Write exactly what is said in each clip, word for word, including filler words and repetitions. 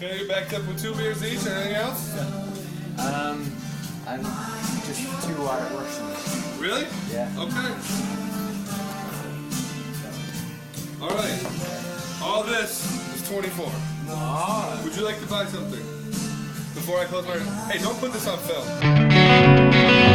Okay, you're backed up with two beers each. Anything else? Um, I'm just two artworks. Really? Yeah. Okay. All right. All this is twenty-four. Oh. Would you like to buy something before I close my? Hey, don't put this on film.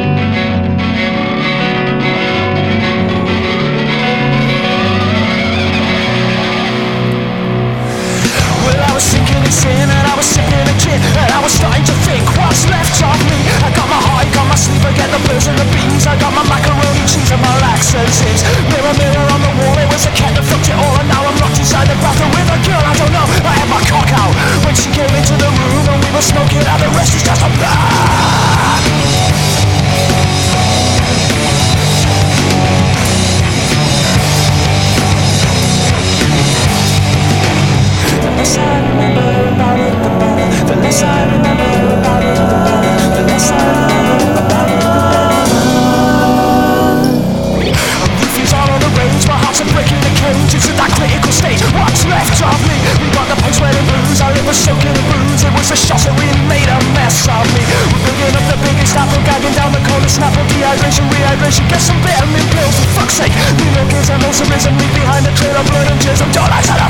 And I was sick in a kid, and I was starting to think what's left of me. I got my heart, got my sleeve, I get the blues and the beans. I got my macaroni cheese and my laxatives. Mirror, mirror on the wall, it was a cat that fucked it all. And now I'm locked inside the bathroom with a girl I don't know. I had my cock out when she came into the room, and we were smoking out, the rest is just a blah. The less I remember about it, the better. The less I remember about it, the better. The less I remember about it, the better. Roof is all on the range, my heart's a breaking the cage. It's at that critical stage, what's left of me? We got the pace where it blues, our lip was soaking in booze. It was a shot and we made a mess of me. We're picking up the biggest apple, gagging down the corner, snapple, dehydration, rehydration. Get some vitamin pills, for fuck's sake. New York is an awesomism, leave behind a trail of blood and tears. I'm done, I